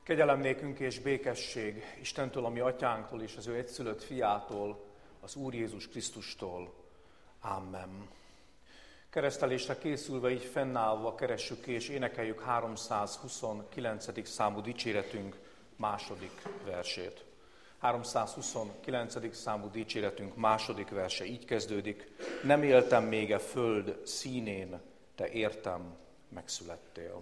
Kegyelem nékünk és békesség Istentől, a mi atyánktól és az ő egyszülött fiától, az Úr Jézus Krisztustól. Amen. Keresztelésre készülve, így fennállva keressük ki és énekeljük 329. számú dicséretünk második versét. 329. számú dicséretünk második verse így kezdődik: nem éltem még a föld színén, te értem megszülettél.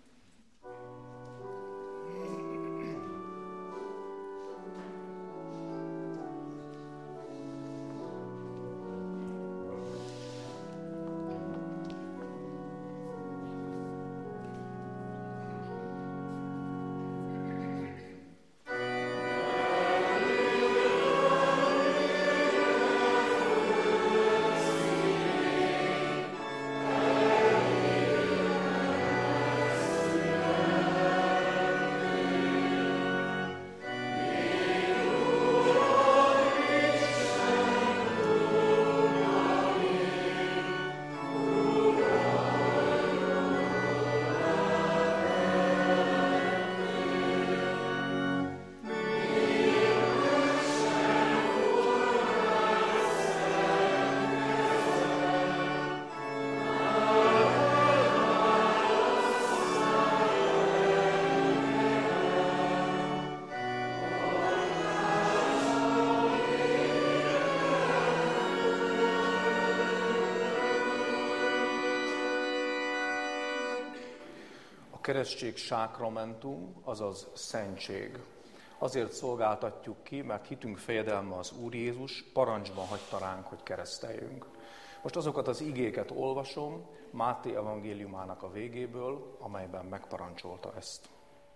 A keresztség sákramentum, azaz szentség. Azért szolgáltatjuk ki, mert hitünk fejedelme az Úr Jézus parancsban hagyta ránk, hogy kereszteljünk. Most azokat az igéket olvasom Máté evangéliumának a végéből, amelyben megparancsolta ezt.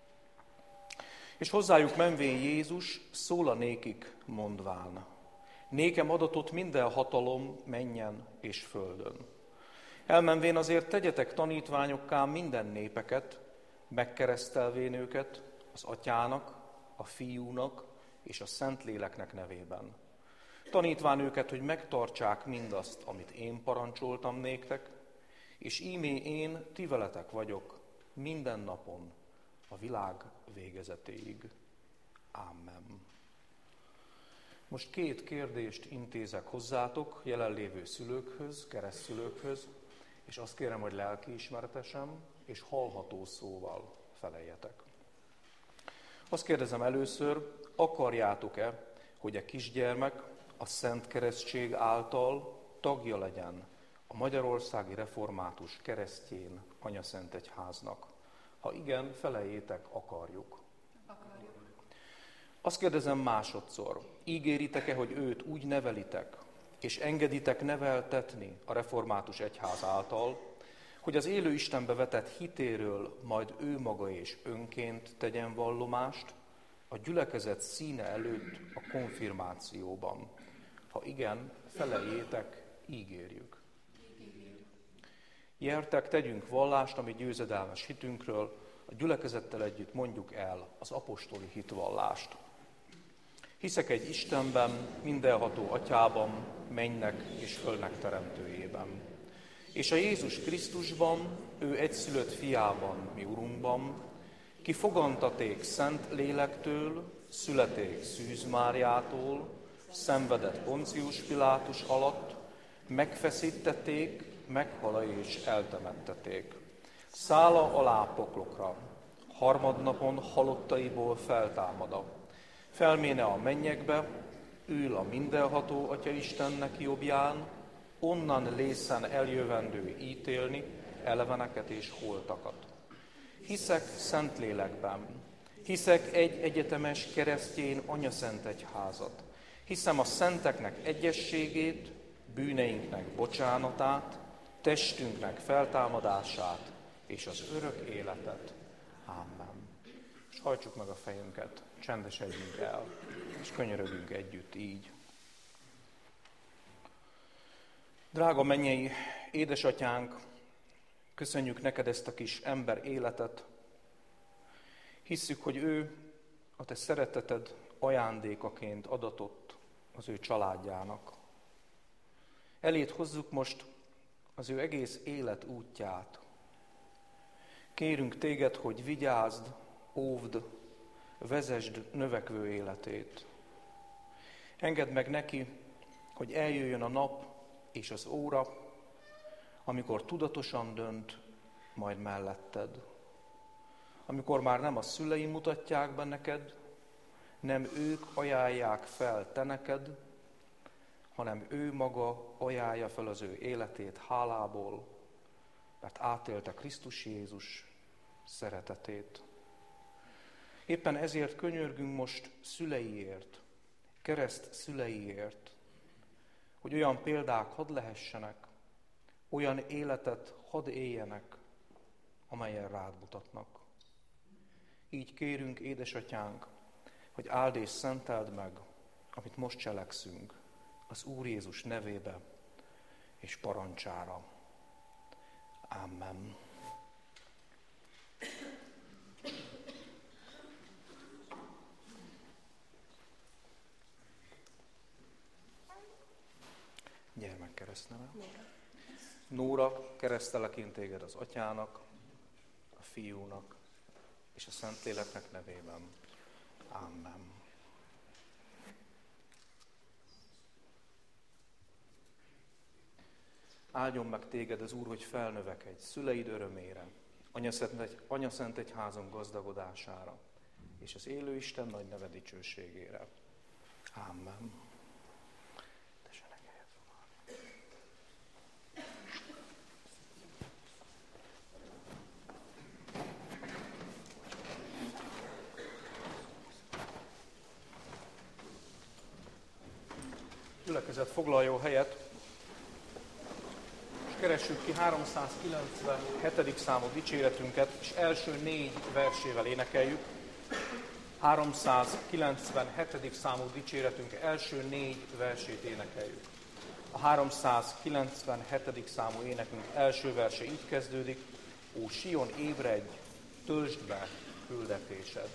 És hozzájuk menvén Jézus szól a nékik mondván: nékem adatot minden hatalom mennyen és földön. Elmenvén azért tegyetek tanítványokká minden népeket, megkeresztelvén őket az Atyának, a Fiúnak és a Szentléleknek nevében. Tanítván őket, hogy megtartsák mindazt, amit én parancsoltam néktek, és íme én ti veletek vagyok minden napon, a világ végezetéig. Amen. Most két kérdést intézek hozzátok, jelenlévő szülőkhöz, keresztszülőkhöz, és azt kérem, hogy lelkiismeretesen és hallható szóval feleljetek. Azt kérdezem először, akarjátok-e, hogy a kisgyermek a Szent Keresztség által tagja legyen a Magyarországi Református Keresztény Anyaszent Egyháznak? Ha igen, feleljétek, akarjuk. Akarjuk. Azt kérdezem másodszor, ígéritek-e, hogy őt úgy nevelitek, és engeditek neveltetni a Református Egyház által, hogy az élő Istenbe vetett hitéről majd ő maga és önként tegyen vallomást a gyülekezet színe előtt a konfirmációban? Ha igen, feleljétek, ígérjük. Gyertek, tegyünk vallást, ami győzedelmes hitünkről, a gyülekezettel együtt mondjuk el az apostoli hitvallást. Hiszek egy Istenben, mindenható Atyában, mennynek és földnek teremtőjében. És a Jézus Krisztusban, ő egyszülött fiában, mi Urunkban, ki fogantaték Szent Lélektől, születék Szűz Máriától, szenvedett Poncius Pilátus alatt, megfeszítették, meghala és eltemetteték. Szála alá poklokra, harmadnapon halottaiból feltámada. Felméne a mennyekbe, ül a mindenható Atya Istennek jobbján, onnan lészen eljövendő ítélni eleveneket és holtakat. Hiszek Szentlélekben, hiszek egy egyetemes keresztény anyaszent egyházat, hiszem a szenteknek egyességét, bűneinknek bocsánatát, testünknek feltámadását és az örök életet. Amen. És hajtsuk meg a fejünket, csendesedjünk el, és könyörögünk együtt így. Drága mennyei édesatyánk, köszönjük neked ezt a kis ember életet. Hisszük, hogy ő a te szereteted ajándékaként adatott az ő családjának. Eléd hozzuk most az ő egész élet útját. Kérünk téged, hogy vigyázd, óvd, vezesd növekvő életét. Engedd meg neki, hogy eljöjjön a nap és az óra, amikor tudatosan dönt majd melletted. Amikor már nem a szülei mutatják be neked, nem ők ajánlják fel te neked, hanem ő maga ajánlja fel az ő életét hálából, mert átélte Krisztus Jézus szeretetét. Éppen ezért könyörgünk most szüleiért, kereszt szüleiért, hogy olyan példák hadd lehessenek, olyan életet hadd éljenek, amelyen rád mutatnak. Így kérünk, édesatyánk, hogy áld és szenteld meg, amit most cselekszünk, az Úr Jézus nevébe és parancsára. Amen. Gyermekkeresztneve. Nóra, keresztelek én téged az Atyának, a Fiúnak és a Szentléleknek nevében. Amen. Áldjon meg téged az Úr, hogy felnövekedj szüleid örömére, Anyaszent Egyházon gazdagodására, és az élő Isten nagy neve dicsőségére. Amen. Tessenek helyet foglalni. Gyülekezet, foglaljon helyet, és keressük ki 397. számú dicséretünket, és első 4 versével énekeljük. 397. számú dicséretünk első 4 versét énekeljük. A 397. számú énekünk első verse így kezdődik: Ó Sion, ébredj, töltsd be küldetésed.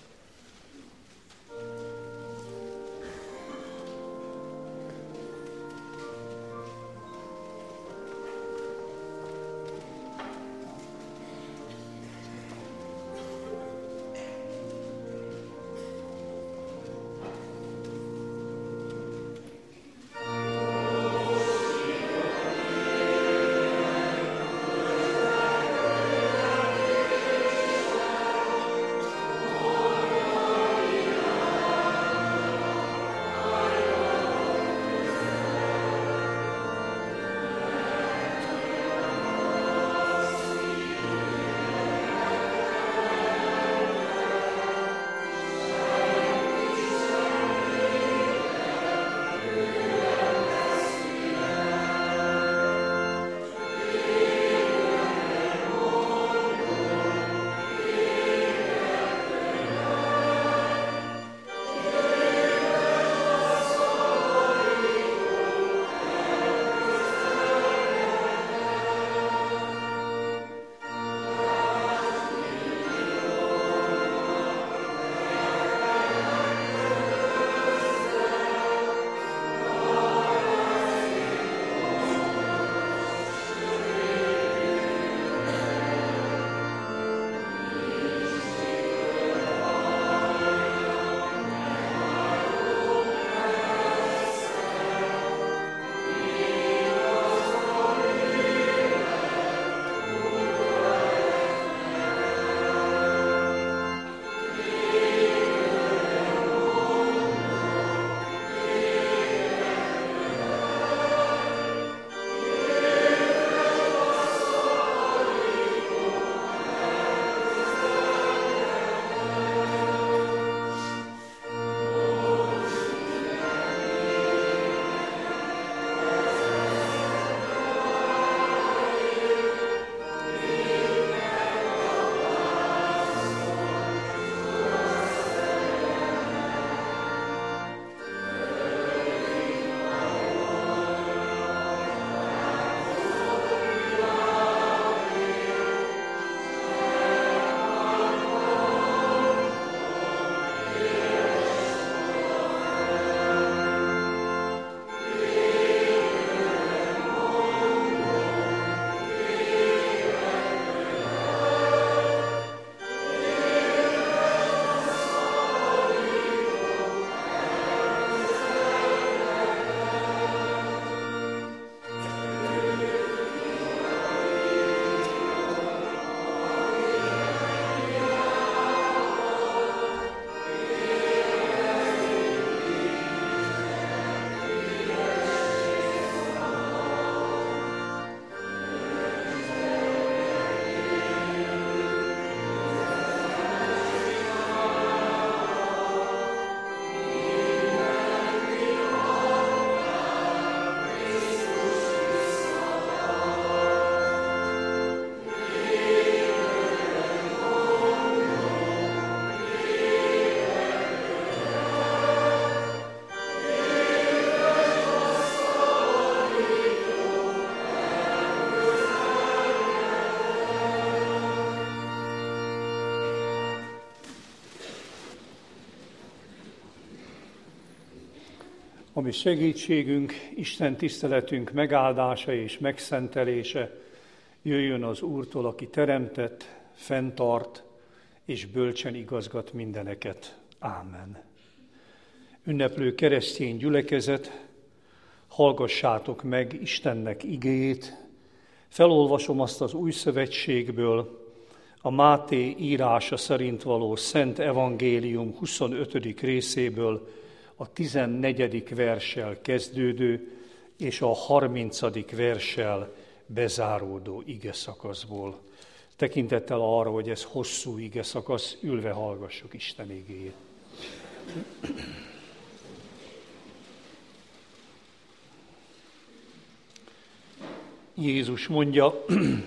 Ami segítségünk, Isten tiszteletünk megáldása és megszentelése jöjjön az Úrtól, aki teremtett, fenntart és bölcsen igazgat mindeneket. Ámen. Ünneplő keresztény gyülekezet, hallgassátok meg Istennek igéjét. Felolvasom azt az Új Szövetségből, a Máté írása szerint való Szent Evangélium 25. részéből, a 14. verssel kezdődő és a 30. verssel bezáródó igeszakaszból. Tekintettel arra, hogy ez hosszú igeszakasz, ülve hallgassuk Isten igéjét. Jézus mondja,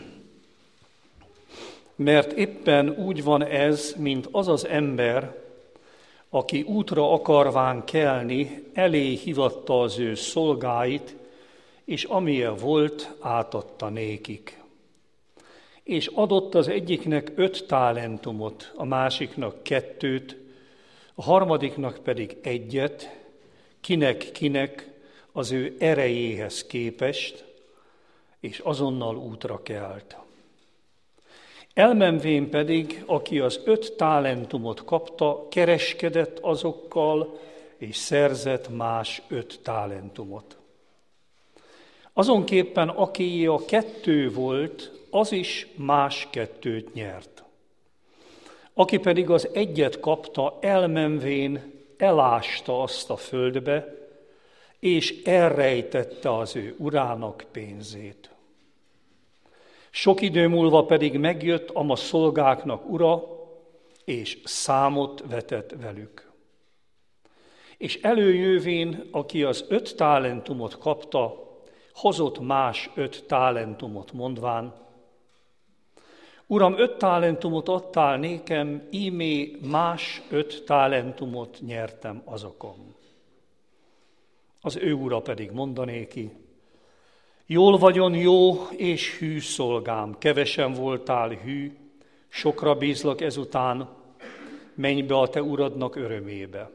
mert éppen úgy van ez, mint az az ember, aki útra akarván kelni, elé hívatta az ő szolgáit, és amilyen volt, átadta nékik. És adott az egyiknek 5 talentumot, a másiknak 2, a harmadiknak pedig 1, kinek az ő erejéhez képest, és azonnal útra kelt. Elmenvén pedig, aki az 5 talentumot kapta, kereskedett azokkal, és szerzett más 5 talentumot. Azonképpen akié a 2 volt, az is más 2 nyert. Aki pedig az 1 kapta, elmenvén elásta azt a földbe, és elrejtette az ő urának pénzét. Sok idő múlva pedig megjött a szolgáknak ura, és számot vetett velük. És előjövén, aki az 5 talentumot kapta, hozott más 5 talentumot mondván, Uram, 5 talentumot adtál nékem, ímé más 5 talentumot nyertem azokon. Az ő ura pedig mondanéki, jól vagyon, jó és hű szolgám, kevesen voltál hű, sokra bízlak ezután, menj be a te uradnak örömébe.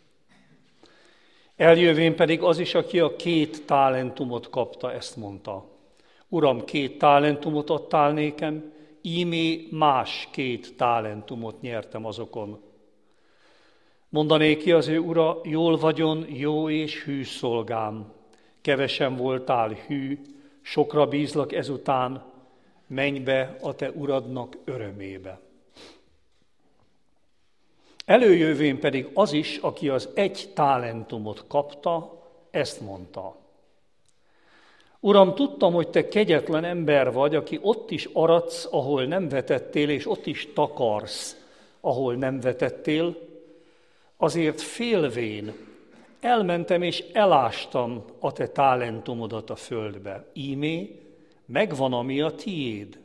Eljövén pedig az is, aki a 2 talentumot kapta, ezt mondta. Uram, 2 talentumot adtál nékem, ímé más 2 talentumot nyertem azokon. Mondanéki az ő ura, jól vagyon, jó és hű szolgám, kevesen voltál hű, sokra bízlak ezután, menj be a te uradnak örömébe. Előjövén pedig az is, aki az 1 talentumot kapta, ezt mondta. Uram, tudtam, hogy te kegyetlen ember vagy, aki ott is aradsz, ahol nem vetettél, és ott is takarsz, ahol nem vetettél, azért félvén elmentem és elástam a te talentumodat a földbe. Ímé, megvan, ami a tiéd.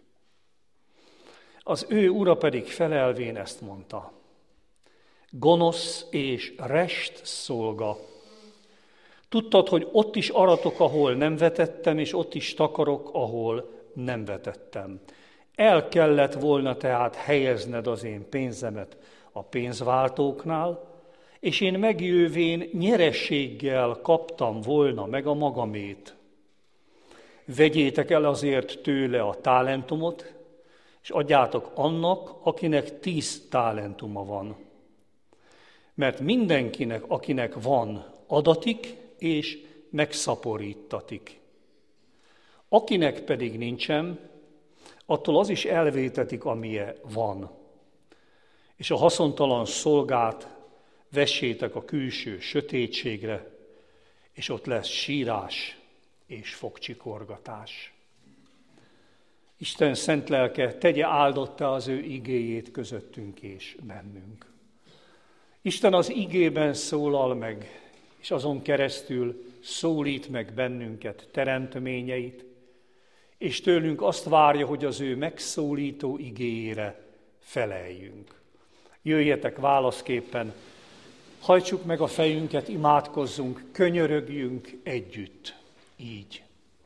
Az ő ura pedig felelvén ezt mondta. Gonosz és rest szolga. Tudtad, hogy ott is aratok, ahol nem vetettem, és ott is takarok, ahol nem vetettem. El kellett volna tehát helyezned az én pénzemet a pénzváltóknál, és én megjövén nyerességgel kaptam volna meg a magamét. Vegyétek el azért tőle a talentumot, és adjátok annak, akinek 10 talentuma van. Mert mindenkinek, akinek van, adatik, és megszaporítatik. Akinek pedig nincsen, attól az is elvétetik, amilyen van. És a haszontalan szolgát vessétek a külső sötétségre, és ott lesz sírás és fogcsikorgatás. Isten szent lelke tegye áldottá az ő igéjét közöttünk és bennünk. Isten az igében szólal meg, és azon keresztül szólít meg bennünket teremtményeit, és tőlünk azt várja, hogy az ő megszólító igéjére feleljünk. Jöjjetek válaszképpen, hajtsuk meg a fejünket, imádkozzunk, könyörögjünk együtt, így.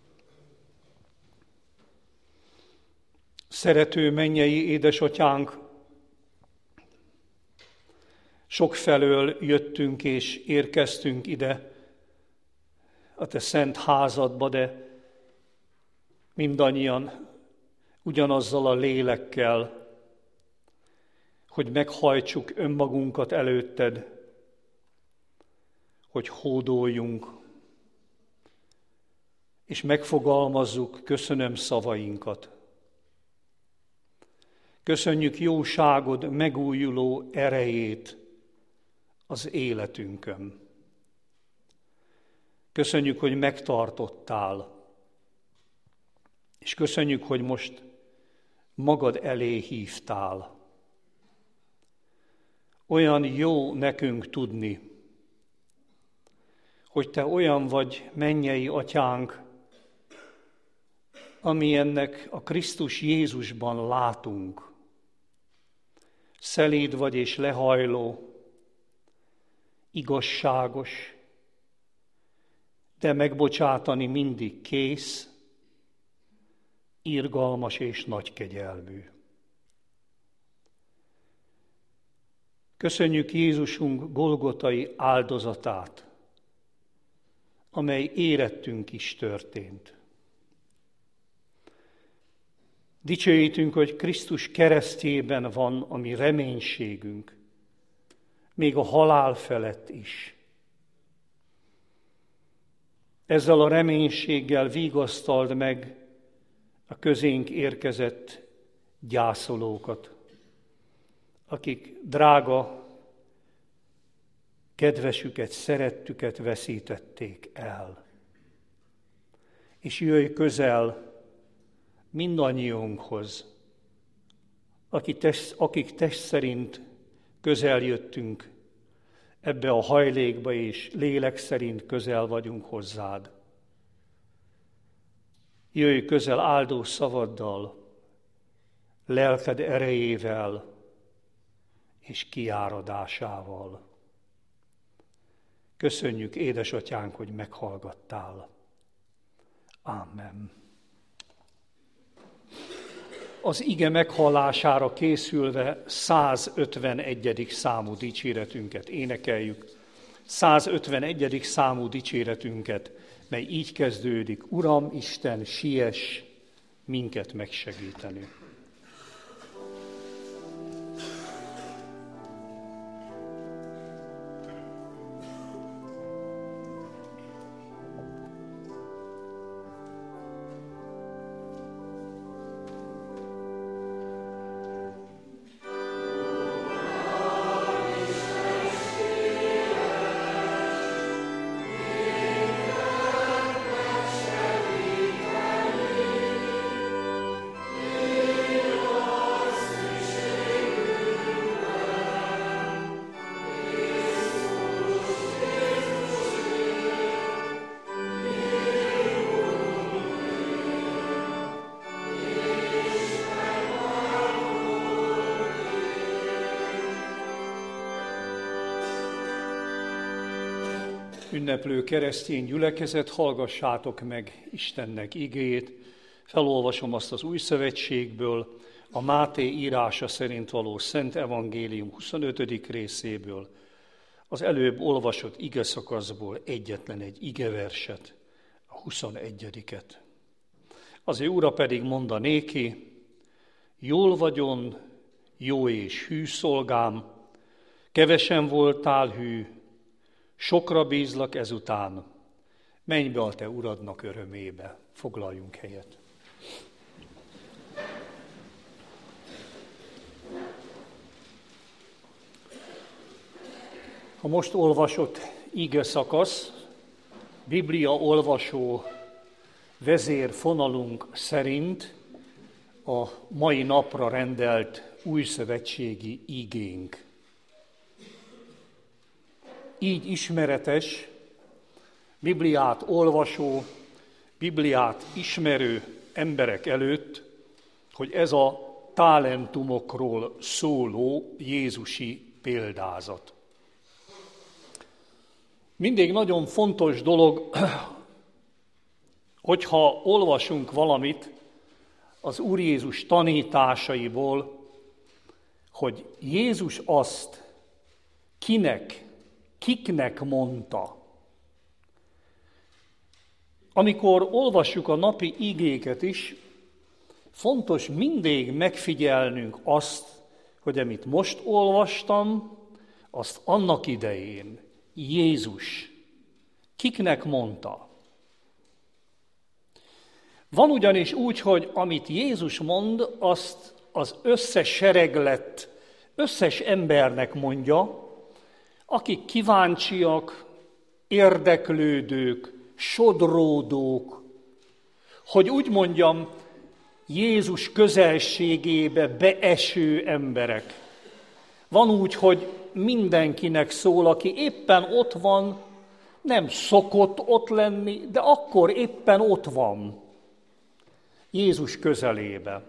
Szerető mennyei édesatyánk, sokfelől jöttünk és érkeztünk ide, a te szent házadba, de mindannyian ugyanazzal a lélekkel, hogy meghajtsuk önmagunkat előtted, hogy hódoljunk, és megfogalmazzuk köszönöm szavainkat. Köszönjük jóságod megújuló erejét az életünkön. Köszönjük, hogy megtartottál, és köszönjük, hogy most magad elé hívtál. Olyan jó nekünk tudni, hogy te olyan vagy, mennyei atyánk, amilyennek a Krisztus Jézusban látunk. Szeléd vagy és lehajló, igazságos, de megbocsátani mindig kész, irgalmas és nagykegyelmű. Köszönjük Jézusunk golgotai áldozatát, amely érettünk is történt. Dicsőítünk, hogy Krisztus keresztjében van a mi reménységünk, még a halál felett is. Ezzel a reménységgel vigasztald meg a közénk érkezett gyászolókat, akik drága kedvesüket, szerettüket veszítették el. És jöjj közel mindannyiunkhoz, akik test szerint közel jöttünk ebbe a hajlékba, és lélek szerint közel vagyunk hozzád. Jöjj közel áldó szavaddal, lelked erejével és kiáradásával. Köszönjük, édesatyánk, hogy meghallgattál. Amen. Az ige meghallására készülve 151. számú dicséretünket énekeljük. 151. számú dicséretünket, mely így kezdődik: Uram Isten, siess minket megsegíteni. Ünneplő keresztény gyülekezet, hallgassátok meg Istennek igéjét. Felolvasom azt az Új Szövetségből, a Máté írása szerint való Szent Evangélium 25. részéből, az előbb olvasott igeszakaszból egyetlen egy igeverset, a 21-et. Az ő ura pedig mondanéki: jól vagyon, jó és hű szolgám, kevesen voltál hű, sokra bízlak ezután, menj be a te uradnak örömébe. Foglaljunk helyet. A most olvasott ige szakasz Biblia olvasó vezérfonalunk szerint a mai napra rendelt újszövetségi igénk. Így ismeretes, Bibliát olvasó, Bibliát ismerő emberek előtt, hogy ez a talentumokról szóló jézusi példázat. Mindig nagyon fontos dolog, hogyha olvasunk valamit az Úr Jézus tanításaiból, hogy Jézus azt kiknek mondta. amikor olvassuk a napi igéket is, fontos mindig megfigyelnünk azt, hogy amit most olvastam, azt annak idején Jézus kiknek mondta. Van ugyanis úgy, hogy amit Jézus mond, azt az összes sereglet, összes embernek mondja, akik kíváncsiak, érdeklődők, sodródók, hogy úgy mondjam, Jézus közelségébe beeső emberek. Van úgy, hogy mindenkinek szól, aki éppen ott van, nem szokott ott lenni, de akkor éppen ott van, Jézus közelébe.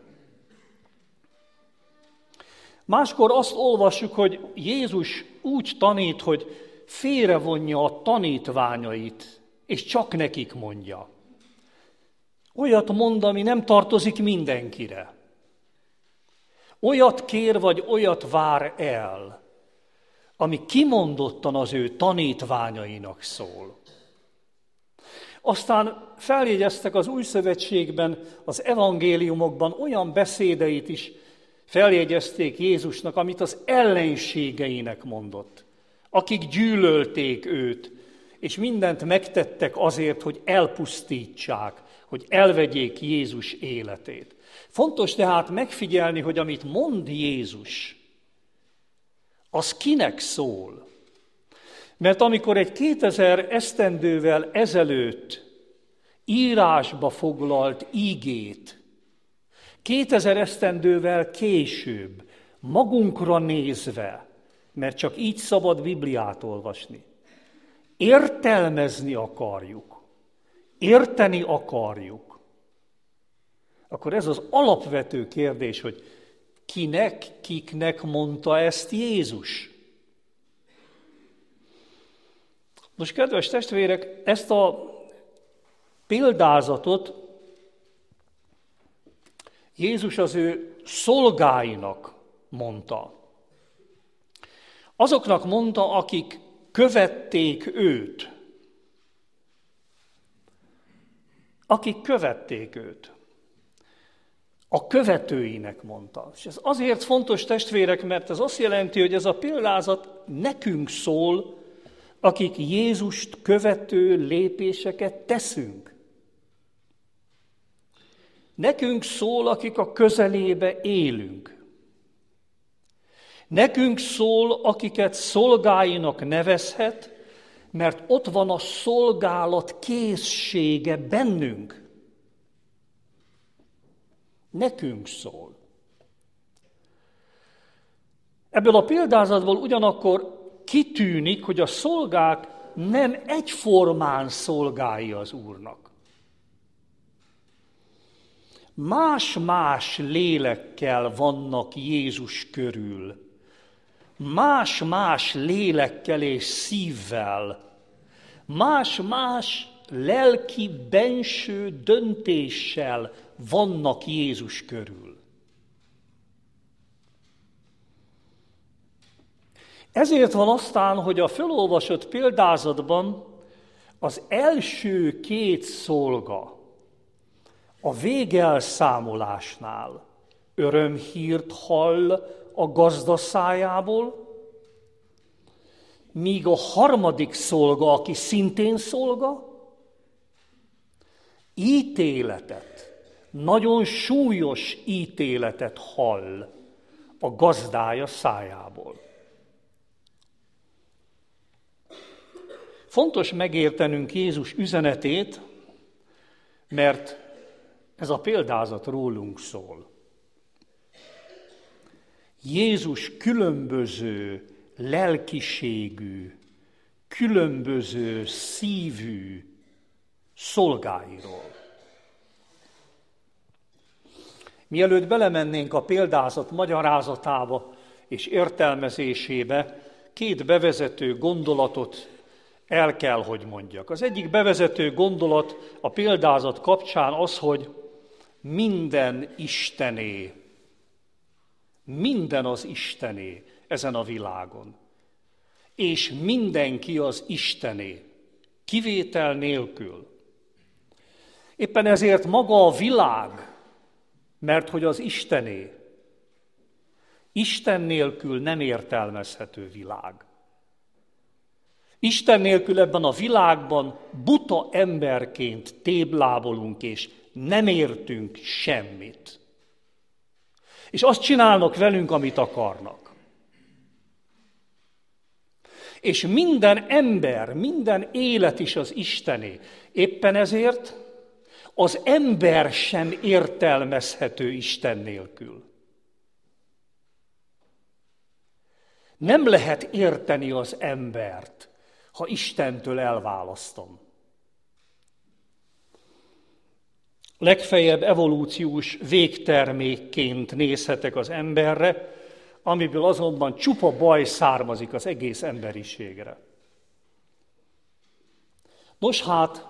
Máskor azt olvassuk, hogy Jézus úgy tanít, hogy félrevonja a tanítványait, és csak nekik mondja. Olyat mond, ami nem tartozik mindenkire. Olyat kér, vagy olyat vár el, ami kimondottan az ő tanítványainak szól. Aztán feljegyeztek az Új Szövetségben, az evangéliumokban olyan beszédeit is feljegyezték Jézusnak, amit az ellenségeinek mondott, akik gyűlölték őt, és mindent megtettek azért, hogy elpusztítsák, hogy elvegyék Jézus életét. Fontos tehát megfigyelni, hogy amit mond Jézus, az kinek szól. Mert amikor egy 2000 esztendővel ezelőtt írásba foglalt ígét, 2000 esztendővel később, magunkra nézve, mert csak így szabad Bibliát olvasni, értelmezni akarjuk, érteni akarjuk, akkor ez az alapvető kérdés, hogy kinek, kiknek mondta ezt Jézus? Most, kedves testvérek, ezt a példázatot Jézus az ő szolgáinak mondta. Azoknak mondta, akik követték őt. Akik követték őt. A követőinek mondta. És ez azért fontos, testvérek, mert ez azt jelenti, hogy ez a példázat nekünk szól, akik Jézust követő lépéseket teszünk. Nekünk szól, akik a közelébe élünk. Nekünk szól, akiket szolgáinak nevezhet, mert ott van a szolgálat készsége bennünk. Nekünk szól. Ebből a példázatból ugyanakkor kitűnik, hogy a szolgák nem egyformán szolgái az Úrnak. Más-más lélekkel vannak Jézus körül. Más-más lélekkel és szívvel. Más-más lelki benső döntéssel vannak Jézus körül. Ezért van aztán, hogy a felolvasott példázatban az első két szolga a végelszámolásnál örömhírt hall a gazda szájából, míg a harmadik szolga, aki szintén szolga, ítéletet, nagyon súlyos ítéletet hall a gazdája szájából. Fontos megértenünk Jézus üzenetét, mert ez a példázat rólunk szól. Jézus különböző lelkiségű, különböző szívű szolgáiról. Mielőtt belemennénk a példázat magyarázatába és értelmezésébe, két bevezető gondolatot el kell, hogy mondjak. Az egyik bevezető gondolat a példázat kapcsán az, hogy minden Istené, minden az Istené ezen a világon. És mindenki az Istené, kivétel nélkül. Éppen ezért maga a világ, mert hogy az Istené, Isten nélkül nem értelmezhető világ. Isten nélkül ebben a világban buta emberként téblábolunk, és nem értünk semmit. És azt csinálnak velünk, amit akarnak. És minden ember, minden élet is az Istené. Éppen ezért az ember sem értelmezhető Isten nélkül. Nem lehet érteni az embert, ha Istentől elválasztom. Legfeljebb evolúciós végtermékként nézhetek az emberre, amiből azonban csupa baj származik az egész emberiségre. Nos hát,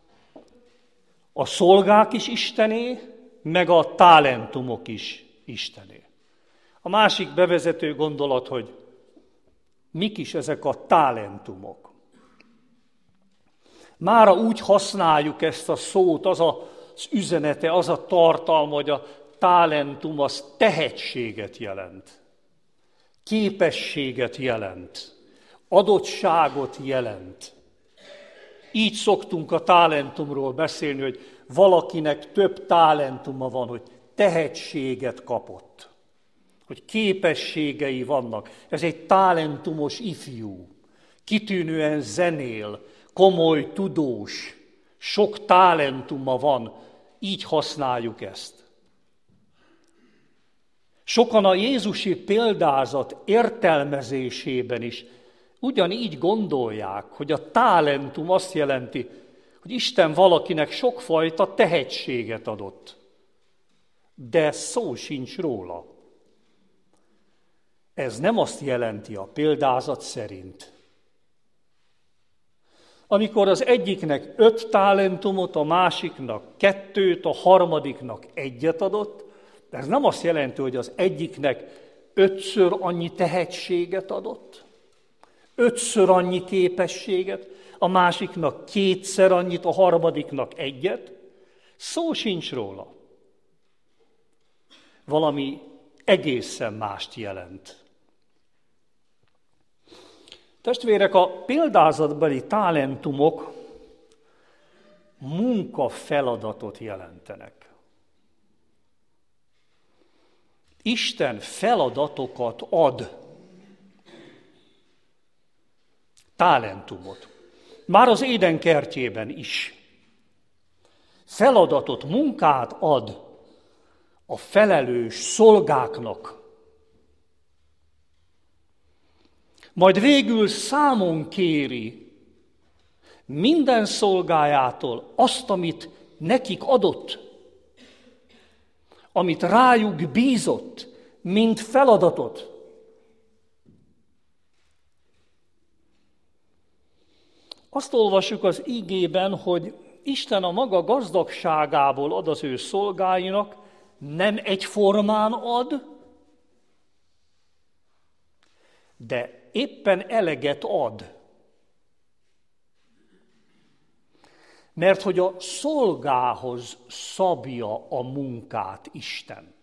a szolgák is Istené, meg a talentumok is Istené. A másik bevezető gondolat, hogy mik is ezek a talentumok. Mára úgy használjuk ezt a szót, az az üzenete, az a tartalma, hogy a talentum az tehetséget jelent, képességet jelent, adottságot jelent. Így szoktunk a talentumról beszélni, hogy valakinek több talentuma van, hogy tehetséget kapott, hogy képességei vannak. Ez egy talentumos ifjú, kitűnően zenél, komoly tudós, sok talentuma van, így használjuk ezt. Sokan a jézusi példázat értelmezésében is ugyanígy gondolják, hogy a talentum azt jelenti, hogy Isten valakinek sokfajta tehetséget adott. De szó sincs róla. Ez nem azt jelenti a példázat szerint. Amikor az egyiknek 5 talentumot, a másiknak 2, a harmadiknak 1 adott, de ez nem azt jelenti, hogy az egyiknek 5-ször annyi tehetséget adott, 5-ször annyi képességet, a másiknak 2-szer annyit, a harmadiknak 1. Szó sincs róla. Valami egészen mást jelent. Testvérek, a példázatbeli talentumok munkafeladatot jelentenek. Isten feladatokat ad, talentumot. Már az Éden kertjében is. Feladatot, munkát ad a felelős szolgáknak. Majd végül számon kéri minden szolgájától azt, amit nekik adott, amit rájuk bízott, mint feladatot. Azt olvassuk az igében, hogy Isten a maga gazdagságából ad az ő szolgáinak, nem egyformán ad, de éppen eleget ad. Mert hogy a szolgához szabja a munkát Isten.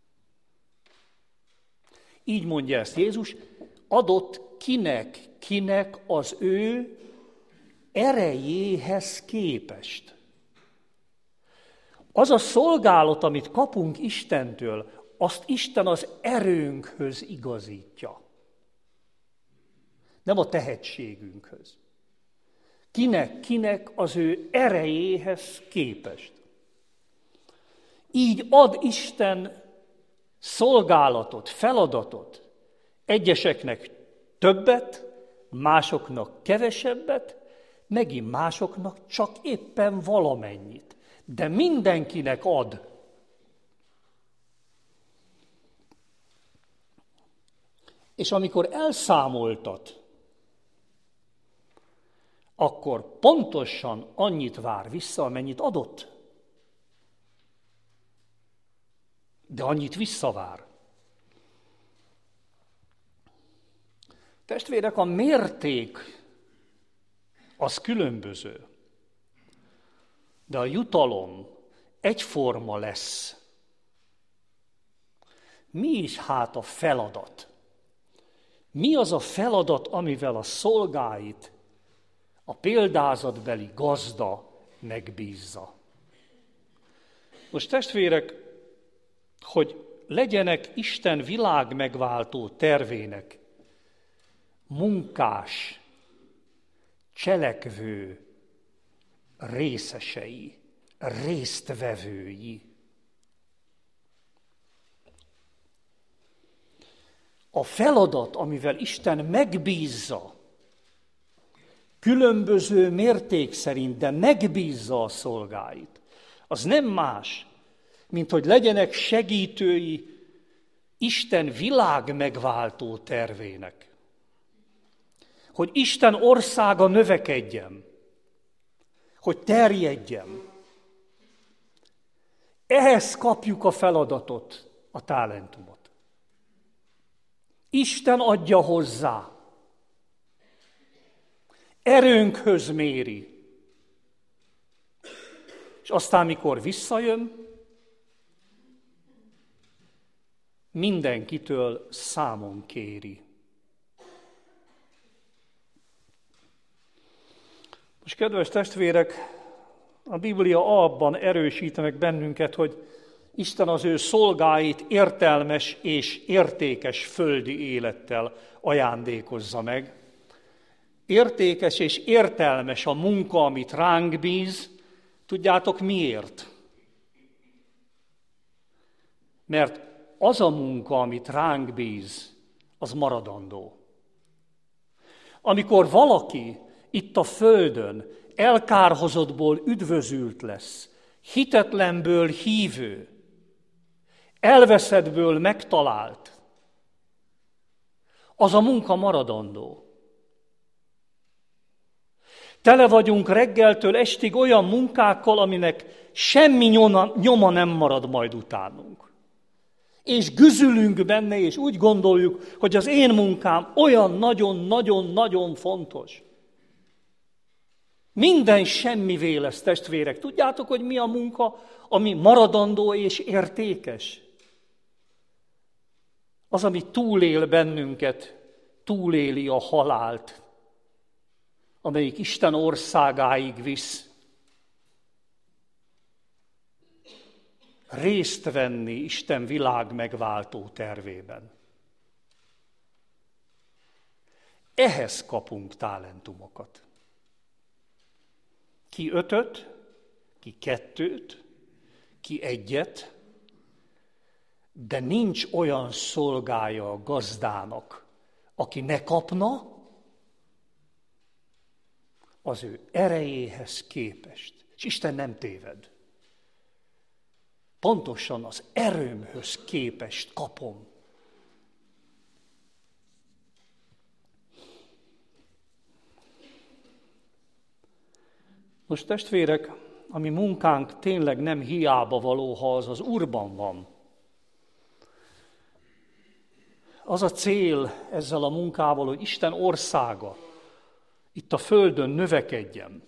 Így mondja ezt Jézus, adott kinek az ő erejéhez képest. Az a szolgálat, amit kapunk Istentől, azt Isten az erőnkhöz igazítja. Nem a tehetségünkhöz. Kinek az ő erejéhez képest. Így ad Isten szolgálatot, feladatot. Egyeseknek többet, másoknak kevesebbet, megint másoknak csak éppen valamennyit. De mindenkinek ad. És amikor elszámoltat, akkor pontosan annyit vár vissza, amennyit adott. De annyit visszavár. Testvérek, a mérték az különböző. de a jutalom egyforma lesz. Mi is hát a feladat? Mi az a feladat, amivel a szolgáit a példázatbeli gazda megbízza? Most testvérek, hogy legyenek Isten világ megváltó tervének munkás, cselekvő részesei, résztvevői. A feladat, amivel Isten megbízza, különböző mérték szerint, de megbízza a szolgáit, az nem más, mint hogy legyenek segítői Isten világ megváltó tervének. Hogy Isten országa növekedjen, hogy terjedjen. Ehhez kapjuk a feladatot, a talentumot. Isten adja hozzá. Erőnkhöz méri. És aztán, mikor visszajön, mindenkitől számon kéri. Most, kedves testvérek, a Biblia abban erősít meg bennünket, hogy Isten az ő szolgáit értelmes és értékes földi élettel ajándékozza meg. Értékes és értelmes a munka, amit ránk bíz. Tudjátok miért? Mert az a munka, amit ránk bíz, az maradandó. Amikor valaki itt a földön elkárhozottból üdvözült lesz, hitetlenből hívő, elveszettből megtalált, az a munka maradandó. Tele vagyunk reggeltől estig olyan munkákkal, aminek semmi nyoma nem marad majd utánunk. És güzülünk benne, és úgy gondoljuk, hogy az én munkám olyan nagyon-nagyon-nagyon fontos. Minden semmivé lesz, testvérek. Tudjátok, hogy mi a munka, ami maradandó és értékes? Az, ami túlél bennünket, túléli a halált, amelyik Isten országáig visz. Részt venni Isten világ megváltó tervében. Ehhez kapunk talentumokat. Ki 5, ki 2, ki 1, de nincs olyan szolgája a gazdának, aki ne kapna az ő erejéhez képest. És Isten nem téved. Pontosan az erőmhöz képest kapom. Most testvérek, a mi munkánk tényleg nem hiába való, ha az Úrban van. Az a cél ezzel a munkával, hogy Isten országa itt a földön növekedjen.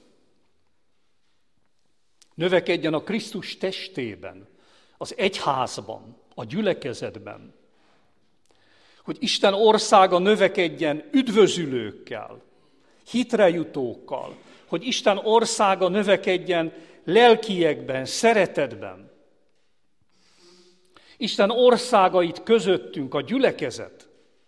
Növekedjen a Krisztus testében, az egyházban, a gyülekezetben. Hogy Isten országa növekedjen üdvözülőkkel, hitrejutókkal, hogy Isten országa növekedjen lelkiekben, szeretetben. Isten országait közöttünk, a gyülekezet.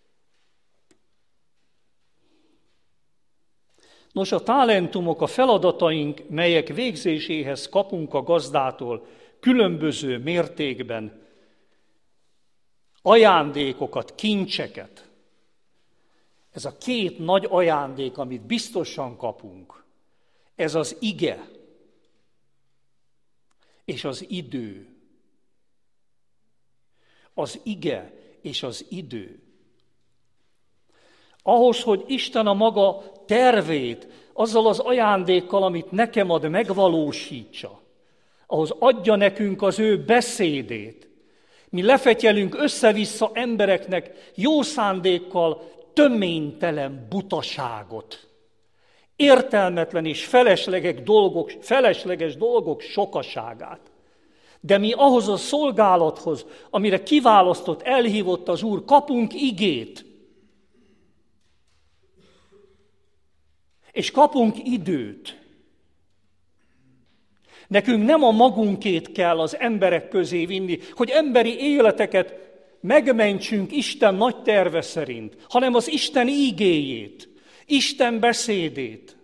Nos, a talentumok, a feladataink, melyek végzéséhez kapunk a gazdától különböző mértékben ajándékokat, kincseket. Ez a 2 nagy ajándék, amit biztosan kapunk, ez az ige és az idő. Az ige és az idő. Ahhoz, hogy Isten a maga tervét azzal az ajándékkal, amit nekem ad, megvalósítsa, ahhoz adja nekünk az ő beszédét. Mi lefetyelünk össze-vissza embereknek jó szándékkal töménytelen butaságot. értelmetlen és felesleges dolgok sokaságát. De mi ahhoz a szolgálathoz, amire kiválasztott, elhívott az Úr, kapunk igét. És kapunk időt. Nekünk nem a magunkét kell az emberek közé vinni, hogy emberi életeket megmentsünk Isten nagy terve szerint, hanem az Isten ígéjét, Isten beszédét.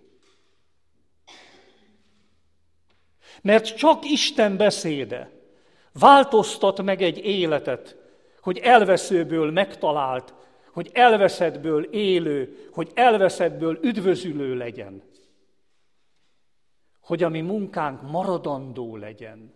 Mert csak Isten beszéde változtat meg egy életet, hogy elveszőből megtalált, hogy elveszettből élő, hogy elveszettből üdvözülő legyen. Hogy a mi munkánk maradandó legyen.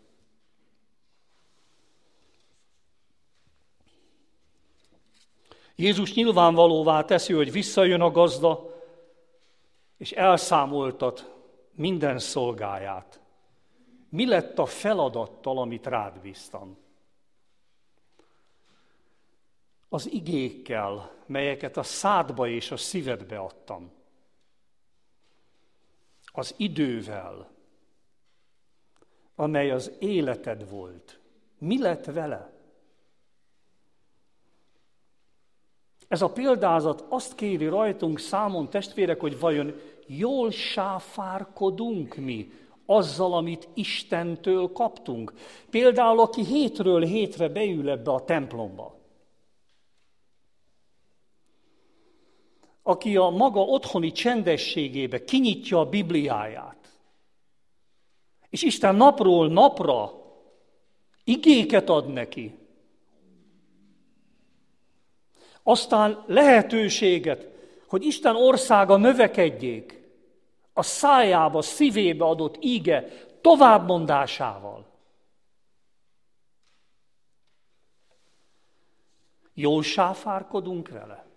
Jézus nyilvánvalóvá teszi, hogy visszajön a gazda, és elszámoltat minden szolgáját. Mi lett a feladattal, amit rád bíztam? Az igékkel, melyeket a szádba és a szívedbe adtam. Az idővel, amely az életed volt. Mi lett vele? Ez a példázat azt kéri rajtunk számon, testvérek, hogy vajon jól sáfárkodunk mi azzal, amit Istentől kaptunk. Például, aki hétről hétre beül ebbe a templomba. Aki a maga otthoni csendességébe kinyitja a Bibliáját, és Isten napról napra igéket ad neki, aztán lehetőséget, hogy Isten országa növekedjék, a szájába, szívébe adott íge továbbmondásával. Jól sáfárkodunk vele?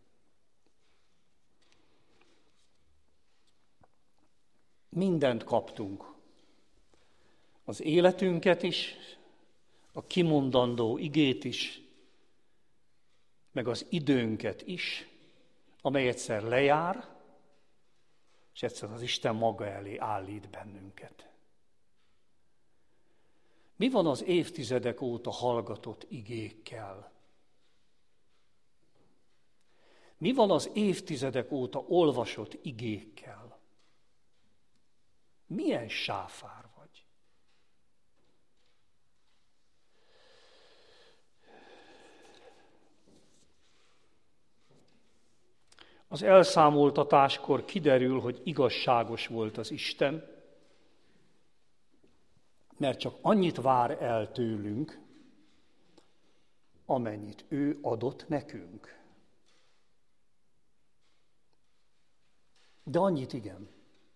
Mindent kaptunk. Az életünket is, a kimondandó igét is, meg az időnket is, amely egyszer lejár, és egyszer az Isten maga elé állít bennünket. Mi van az évtizedek óta hallgatott igékkel? Mi van az évtizedek óta olvasott igékkel? Milyen sáfár vagy? Az elszámoltatáskor kiderül, hogy igazságos volt az Isten, mert csak annyit vár el tőlünk, amennyit ő adott nekünk. De annyit igen.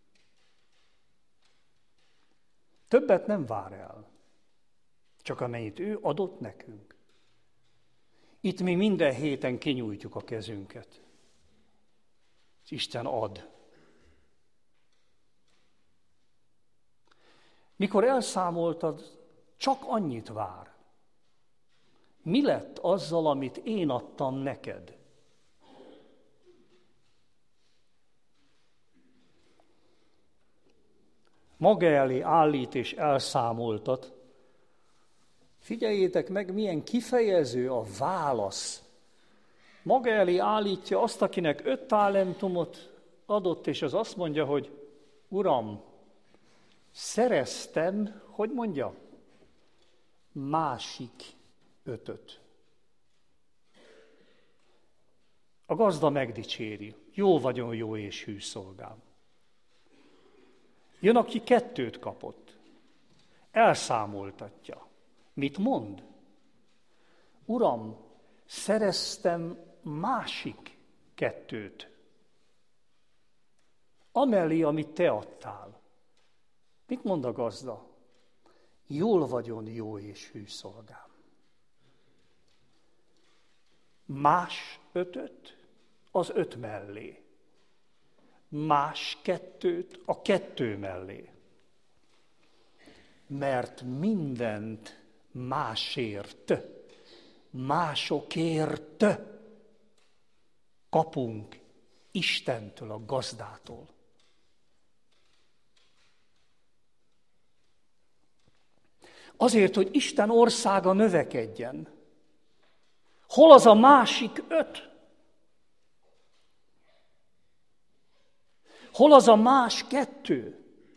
Többet nem vár el, csak amennyit ő adott nekünk. Itt mi minden héten kinyújtjuk a kezünket. Isten ad. Mikor elszámoltad, csak annyit vár. Mi lett azzal, amit én adtam neked? Maga elé állít és elszámoltat. Figyeljétek meg, milyen kifejező a válasz. Maga elé állítja azt, akinek 5 talentumot adott, és az azt mondja, hogy Uram, szereztem, hogy mondja, másik 5-öt. A gazda megdicséri, jó vagyon, jó és hű szolgám. Jön, aki 2 kapott, elszámoltatja. Mit mond? Uram, szereztem másik 2, amellé, amit te adtál. Mit mond a gazda? Jól vagyon, jó és hű szolgám. Más 5-öt az 5 mellé. Más 2-t a 2 mellé. Mert mindent másért, másokért kapunk Istentől, a gazdától. Azért, hogy Isten országa növekedjen. Hol az a másik 5? Hol az a más 2?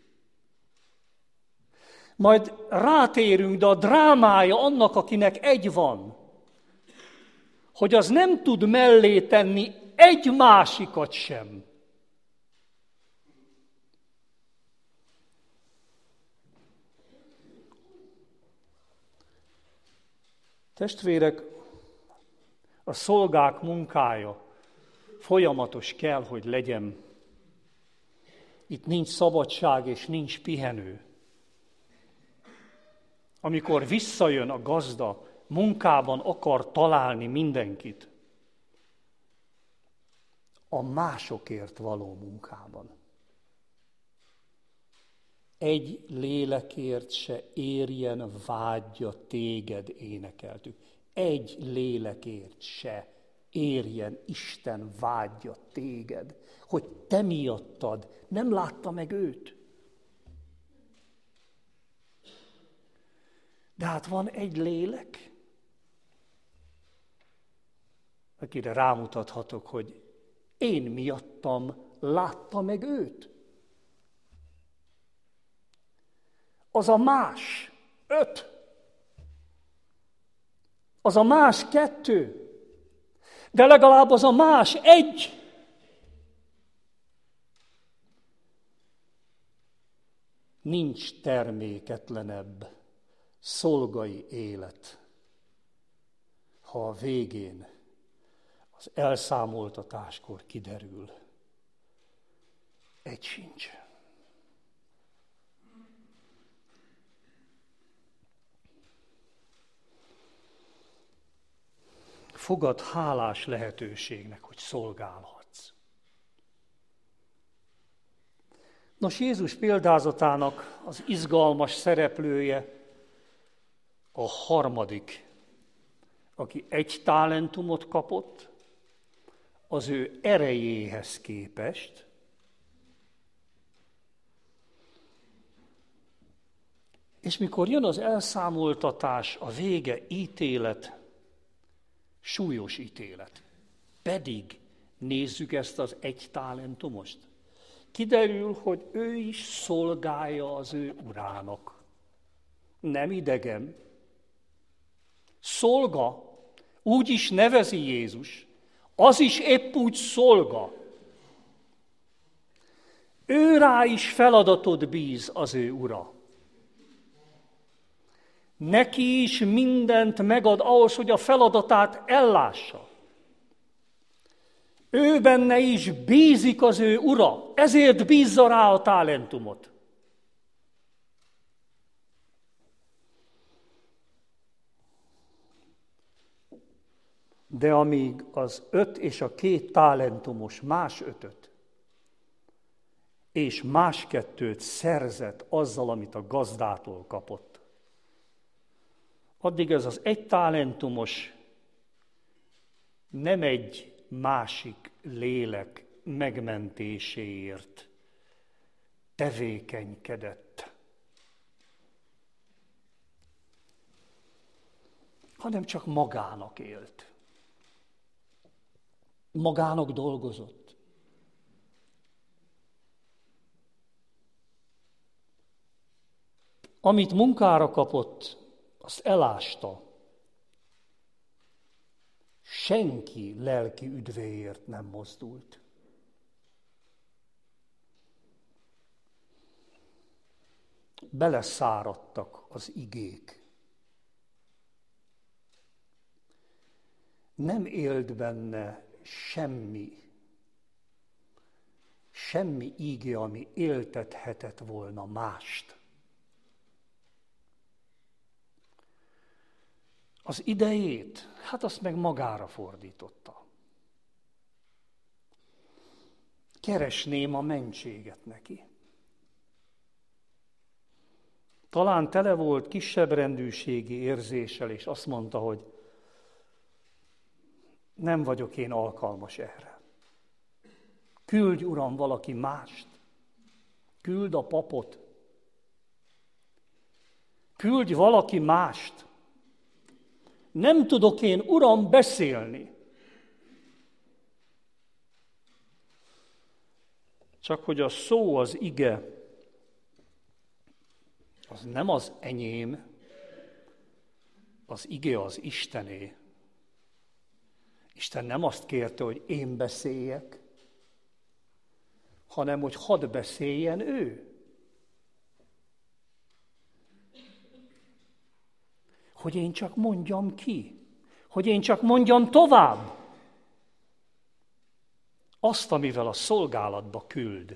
Majd rátérünk, de a drámája annak, akinek 1 van, hogy az nem tud mellé tenni egy másikat sem. Testvérek, a szolgák munkája folyamatos kell, hogy legyen. Itt nincs szabadság és nincs pihenő. Amikor visszajön a gazda, munkában akar találni mindenkit. A másokért való munkában. Egy lélekért se érjen vágya téged, énekeltük. Egy lélekért se érjen Isten vágya téged, hogy te miattad nem látta meg őt. De hát van egy lélek, akire rámutathatok, hogy én miattam látta meg őt. Az a más 5. Az a más 2. De legalább az a más 1. Nincs terméketlenebb szolgai élet, ha a végén, az elszámoltatáskor kiderül. Egy sincs. Fogad hálás lehetőségnek, hogy szolgálhatsz. Nos, Jézus példázatának az izgalmas szereplője a harmadik, aki 1 talentumot kapott, az ő erejéhez képest, és mikor jön az elszámoltatás, a vége, ítélet, súlyos ítélet. Pedig nézzük ezt az 1 talentumost. Kiderül, hogy ő is szolgálja az ő urának. Nem idegen. Szolga, úgy is nevezi Jézus, az is épp úgy szolga. Ő rá is feladatot bíz az ő ura. Neki is mindent megad ahhoz, hogy a feladatát ellássa. Ő benne is bízik az ő ura, ezért bízza rá a talentumot. De amíg az 5 és a 2 talentumos más 5-öt, és más 2-t szerzett azzal, amit a gazdától kapott, addig ez az 1 talentumos nem egy másik lélek megmentéséért tevékenykedett, hanem csak magának élt. Magának dolgozott. Amit munkára kapott, azt elásta. Senki lelki üdvéért nem mozdult. Beleszáradtak az igék. Nem élt benne semmi íge, ami éltethetett volna mást. Az idejét, hát azt meg magára fordította. Keresném a mentséget neki. Talán tele volt kisebbrendűségi érzéssel, és azt mondta, hogy nem vagyok én alkalmas erre. Küldj, Uram, valaki mást. Küld a papot. Küldj valaki mást. Nem tudok én, Uram, beszélni. Csak hogy a szó, az ige, az nem az enyém, az ige az Istené. Isten nem azt kérte, hogy én beszéljek, hanem hogy hadd beszéljen ő. Hogy én csak mondjam ki, hogy én csak mondjam tovább azt, amivel a szolgálatba küld.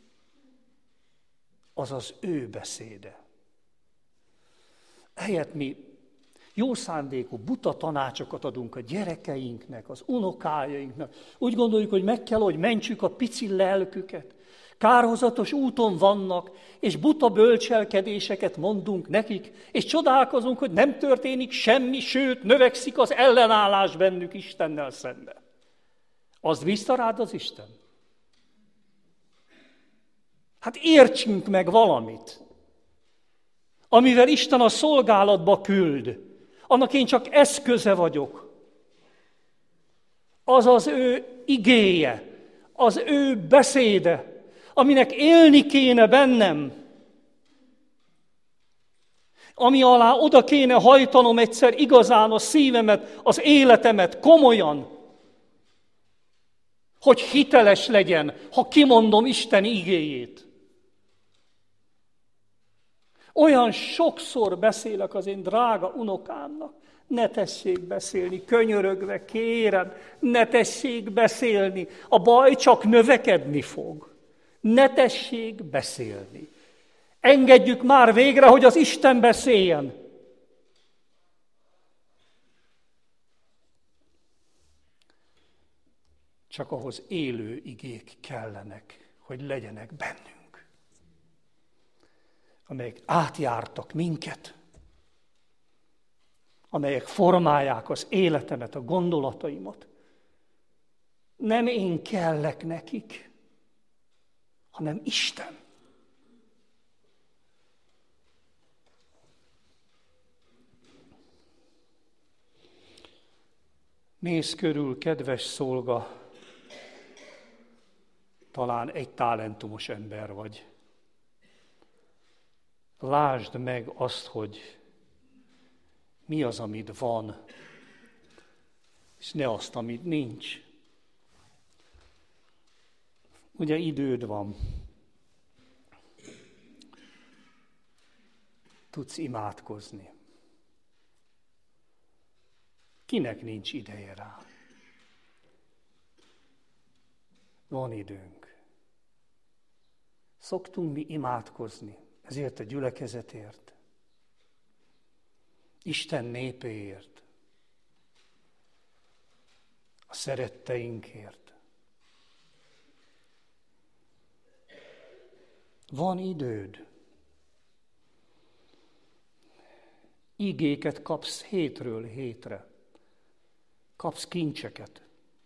Az az ő beszéde. Helyett mi jó szándékú, buta tanácsokat adunk a gyerekeinknek, az unokájainknak. Úgy gondoljuk, hogy meg kell, hogy mentsük a pici lelküket. Kárhozatos úton vannak, és buta bölcselkedéseket mondunk nekik, és csodálkozunk, hogy nem történik semmi, sőt, növekszik az ellenállás bennük Istennel szemben. Azt bízta rád az Isten? Hát értsünk meg valamit, amivel Isten a szolgálatba küld. Annak én csak eszköze vagyok. Az az ő igéje, az ő beszéde, aminek élni kéne bennem, ami alá oda kéne hajtanom egyszer igazán a szívemet, az életemet komolyan, hogy hiteles legyen, ha kimondom Isten igéjét. Olyan sokszor beszélek az én drága unokámnak, ne tessék beszélni, könyörögve kérem, ne tessék beszélni, a baj csak növekedni fog. Ne tessék beszélni. Engedjük már végre, hogy az Isten beszéljen. Csak ahhoz élő igék kellenek, hogy legyenek bennünk, amelyek átjártak minket, amelyek formálják az életemet, a gondolataimat. Nem én kellek nekik, hanem Isten. Nézz körül, kedves szolga, talán egy talentumos ember vagy. Lásd meg azt, hogy mi az, amit van, és ne azt, amit nincs. Ugye időd van. Tudsz imádkozni. Kinek nincs ideje rá? Van időnk. Szoktunk mi imádkozni ezért a gyülekezetért, Isten népéért, a szeretteinkért. Van időd. Igéket kapsz hétről hétre. Kapsz kincseket.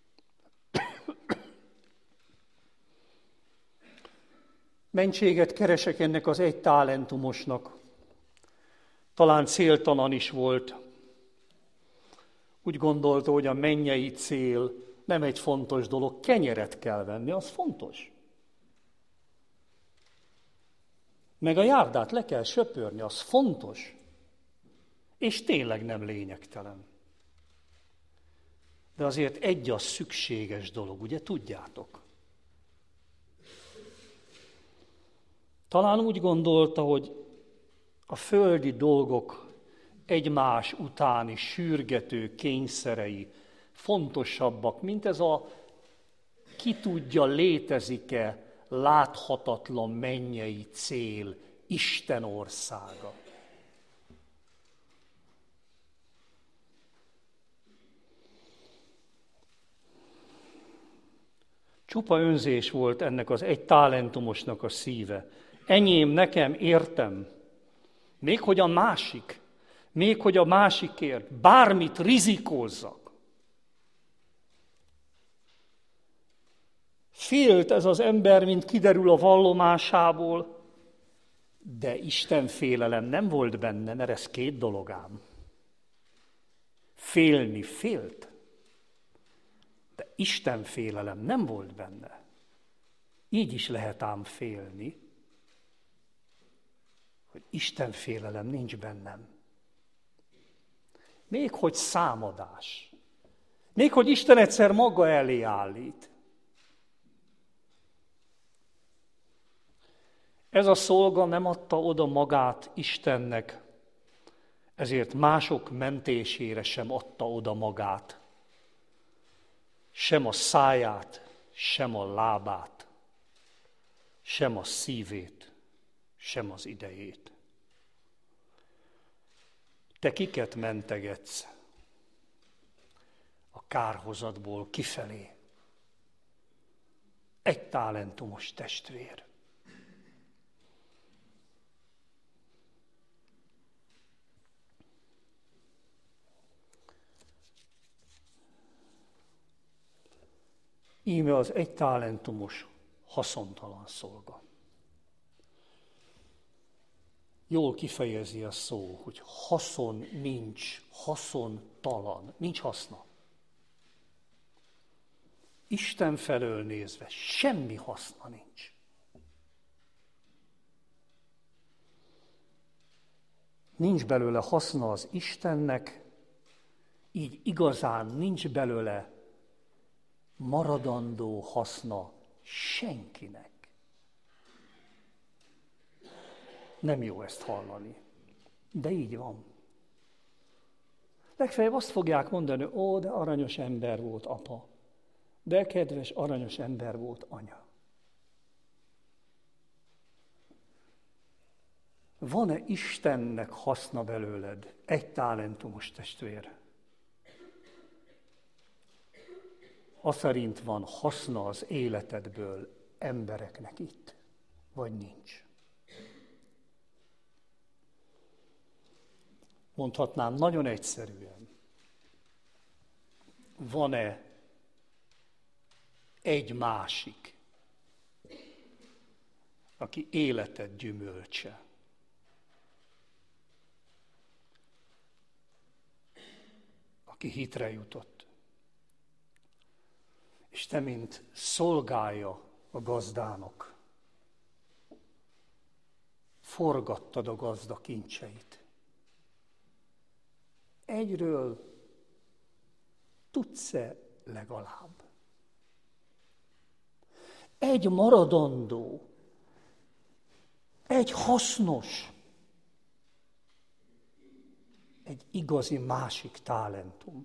Mentséget keresek ennek az egy talentumosnak. Talán céltalan is volt. Úgy gondolta, hogy a mennyei cél nem egy fontos dolog. Kenyeret kell venni, az fontos. Meg a járdát le kell söpörni, az fontos. És tényleg nem lényegtelen. De azért egy az szükséges dolog, ugye tudjátok? Talán úgy gondolta, hogy a földi dolgok egymás utáni sürgető kényszerei fontosabbak, mint ez a ki tudja, létezik-e láthatatlan mennyei cél, Isten országa. Csupa önzés volt ennek az egy talentumosnak a szíve. Enyém, nekem, értem. Még hogy a másikért, bármit rizikózzak. Félt ez az ember, mint kiderül a vallomásából. De Isten félelem nem volt benne, mert ez két dolog ám. Félni félt, de Isten félelem nem volt benne. Így is lehet ám félni, hogy Isten félelem nincs bennem. Még hogy számadás. Még hogy Isten egyszer maga elé állít. Ez a szolga nem adta oda magát Istennek, ezért mások mentésére sem adta oda magát. Sem a száját, sem a lábát, sem a szívét, sem az idejét. Te kiket mentegetsz a kárhozatból kifelé? Egy talentumos testvér. Íme az egy talentumos haszontalan szolga. Jól kifejezi a szó, hogy haszon nincs, haszontalan, nincs haszna. Isten felől nézve semmi haszna nincs. Nincs belőle haszna az Istennek, így igazán nincs belőle maradandó haszna senkinek. Nem jó ezt hallani, de így van. Legfeljebb azt fogják mondani, ó, de aranyos ember volt apa, de kedves aranyos ember volt anya. Van-e Istennek haszna belőled, egy talentumos testvér? Aszerint van haszna az életedből embereknek itt, vagy nincs? Mondhatnám nagyon egyszerűen, van-e egy másik, aki életed gyümölcse? Aki hitre jutott, és te, mint szolgája a gazdának, forgattad a gazda kincseit. Egyről tudsz-e legalább? Egy maradandó, egy hasznos, egy igazi másik talentum.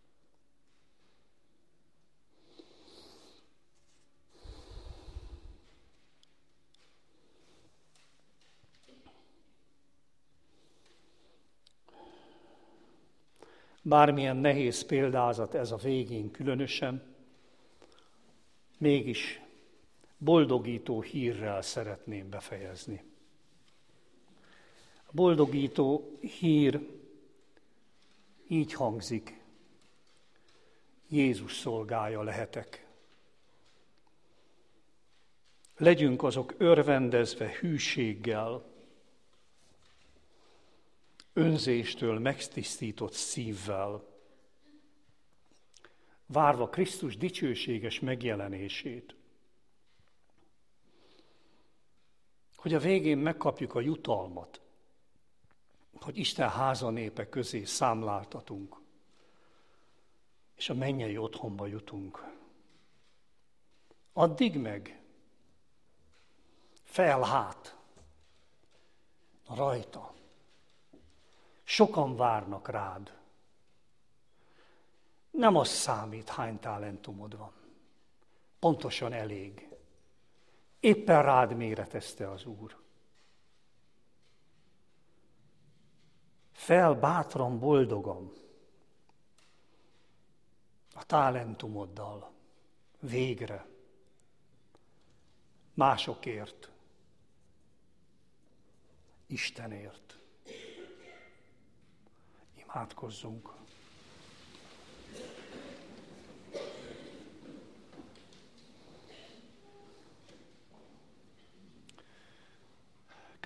Bármilyen nehéz példázat ez a végén különösen, mégis boldogító hírrel szeretném befejezni. A boldogító hír így hangzik: Jézus szolgája lehetek. Legyünk azok örvendezve hűséggel, önzéstől megtisztított szívvel, várva Krisztus dicsőséges megjelenését, hogy a végén megkapjuk a jutalmat, hogy Isten háza népe közé számláltatunk, és a mennyei otthonba jutunk. Addig meg felhát rajta. Sokan várnak rád. Nem az számít, hány talentumod van. Pontosan elég. Éppen rád méretezte az Úr. Fel bátran, boldogan a talentumoddal végre másokért, Istenért. Imádkozzunk.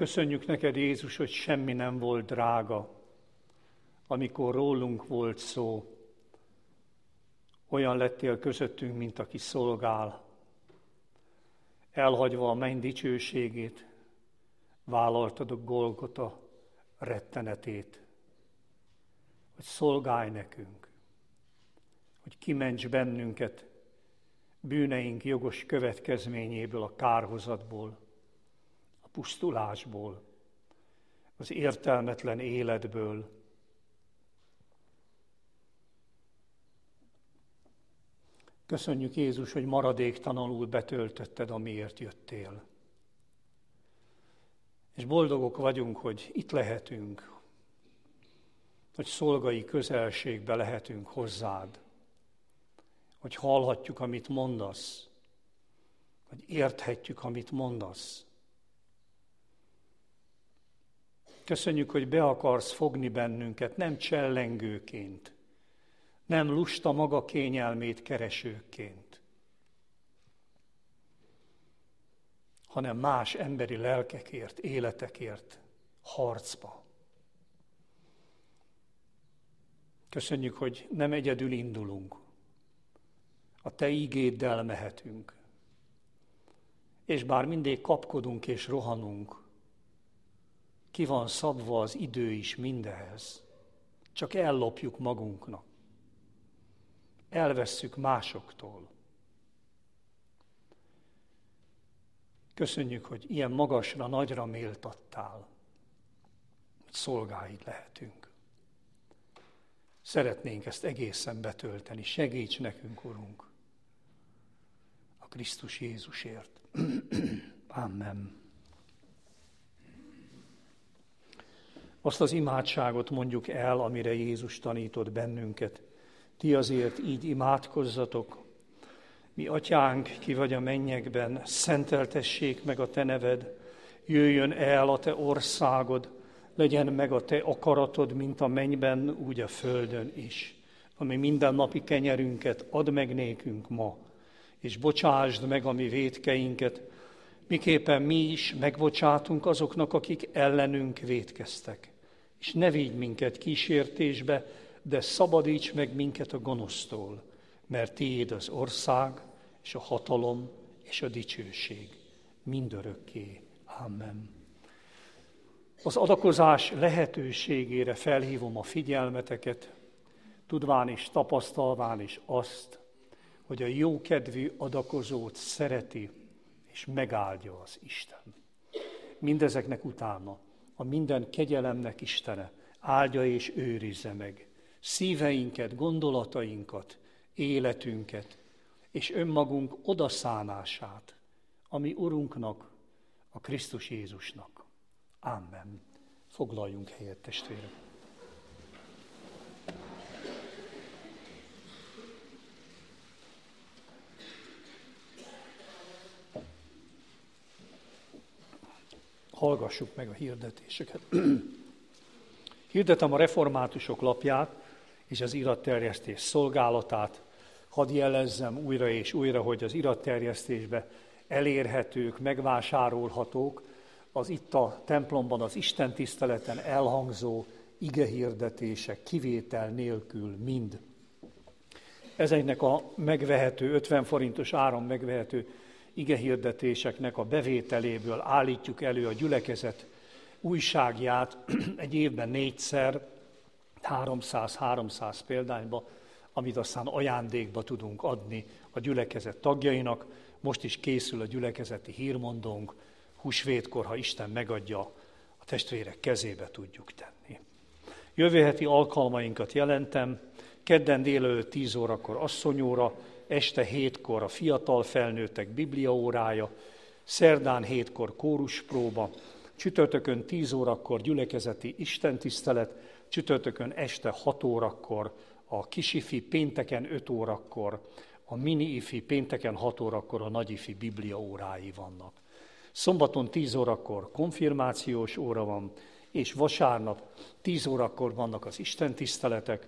Köszönjük neked, Jézus, hogy semmi nem volt drága, amikor rólunk volt szó. Olyan lettél közöttünk, mint aki szolgál. Elhagyva a menny dicsőségét, vállaltad a Golgota rettenetét, hogy szolgálj nekünk, hogy kiments bennünket bűneink jogos következményéből, a kárhozatból, a pusztulásból, az értelmetlen életből. Köszönjük, Jézus, hogy maradéktalanul betöltötted, amiért jöttél. És boldogok vagyunk, hogy itt lehetünk, hogy szolgai közelségbe lehetünk hozzád, hogy hallhatjuk, amit mondasz, hogy érthetjük, amit mondasz. Köszönjük, hogy be akarsz fogni bennünket, nem csellengőként, nem lusta maga kényelmét keresőként, hanem más emberi lelkekért, életekért harcba. Köszönjük, hogy nem egyedül indulunk, a te ígéddel mehetünk, és bár mindig kapkodunk és rohanunk, ki van szabva az idő is mindehez, csak ellopjuk magunknak, elvesszük másoktól. Köszönjük, hogy ilyen magasra, nagyra méltattál, hogy szolgáid lehetünk. Szeretnénk ezt egészen betölteni. Segíts nekünk, Urunk, a Krisztus Jézusért. Amen. Azt az imádságot mondjuk el, amire Jézus tanított bennünket. Ti azért így imádkozzatok. Mi atyánk, ki vagy a mennyekben, szenteltessék meg a te neved, jöjjön el a te országod, legyen meg a te akaratod, mint a mennyben, úgy a földön is. Ami mindennapi kenyerünket add meg nékünk ma, és bocsásd meg a mi vétkeinket, miképpen mi is megbocsátunk azoknak, akik ellenünk vétkeztek. És ne vigy minket kísértésbe, de szabadíts meg minket a gonosztól, mert tiéd az ország, és a hatalom, és a dicsőség mindörökké. Amen. Az adakozás lehetőségére felhívom a figyelmeteket, tudván és tapasztalván is azt, hogy a jókedvű adakozót szereti és megáldja az Isten. Mindezeknek utána a minden kegyelemnek Istene áldja és őrizze meg szíveinket, gondolatainkat, életünket, és önmagunk odaszánását, ami Urunknak, a Krisztus Jézusnak. Amen. Foglaljunk helyet, testvérek. Hallgassuk meg a hirdetéseket. Hirdetem a reformátusok lapját és az iratterjesztés szolgálatát. Hadd jelezzem újra és újra, hogy az iratterjesztésbe elérhetők, megvásárolhatók az itt a templomban az istentiszteleten elhangzó igehirdetések kivétel nélkül mind. Ezeknek a megvehető, 50 forintos áron megvehető igehirdetéseknek a bevételéből állítjuk elő a gyülekezet újságját egy évben 4-szer, 300 példányba, amit aztán ajándékba tudunk adni a gyülekezet tagjainak. Most is készül a gyülekezeti hírmondónk, húsvétkor, ha Isten megadja, a testvérek kezébe tudjuk tenni. Jövő heti alkalmainkat jelentem, kedden délelőtt 10 órakor asszonyóra, este 7-kor a fiatal felnőttek bibliaórája, szerdán 7-kor kóruspróba, csütörtökön 10 órakor gyülekezeti istentisztelet, csütörtökön este 6 órakor a kisifi, pénteken 5 órakor, a mini-ifi, pénteken 6 órakor a nagyifi bibliaórái vannak. Szombaton 10 órakor konfirmációs óra van, és vasárnap 10 órakor vannak az istentiszteletek.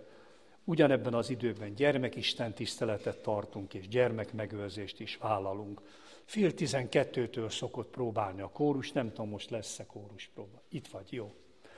Ugyanebben az időben gyermekistentiszteletet tartunk, és gyermekmegőrzést is vállalunk. 10:30 szokott próbálni a kórus, nem tudom, most lesz-e kórus próba. Itt vagy, jó.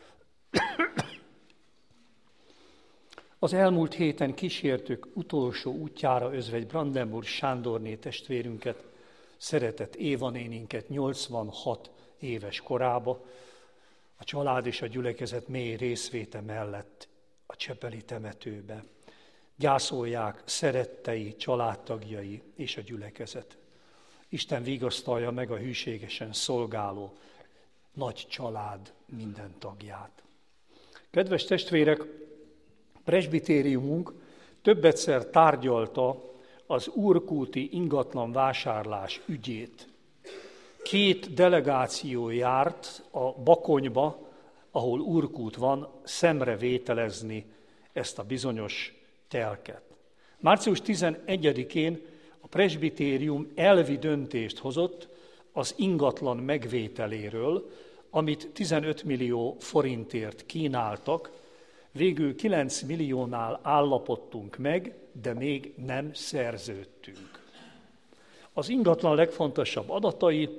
Az elmúlt héten kísértük utolsó útjára özvegy Brandenburg Sándorné testvérünket, szeretett Éva néninket 86 éves korába, a család és a gyülekezet mély részvéte mellett a csepeli temetőbe. Gyászolják szerettei, családtagjai és a gyülekezet. Isten vigasztalja meg a hűségesen szolgáló nagy család minden tagját. Kedves testvérek, presbitériumunk többetszer tárgyalta az úrkúti ingatlan vásárlás ügyét. 2 delegáció járt a Bakonyba, ahol úrkút van, szemrevételezni ezt a bizonyos telket. Március 11-én a presbitérium elvi döntést hozott az ingatlan megvételéről, amit 15 millió forintért kínáltak. Végül 9 milliónál állapodtunk meg, de még nem szerződtünk. Az ingatlan legfontosabb adatai: